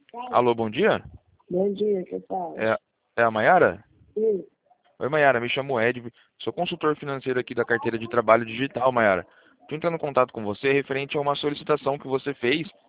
Alô, bom dia? Bom dia, que tal? É, é a Mayara? Sim. Oi, Mayara, me chamo Ed, sou consultor financeiro aqui da carteira de trabalho digital, Mayara. Estou entrando em contato com você referente a uma solicitação que você fez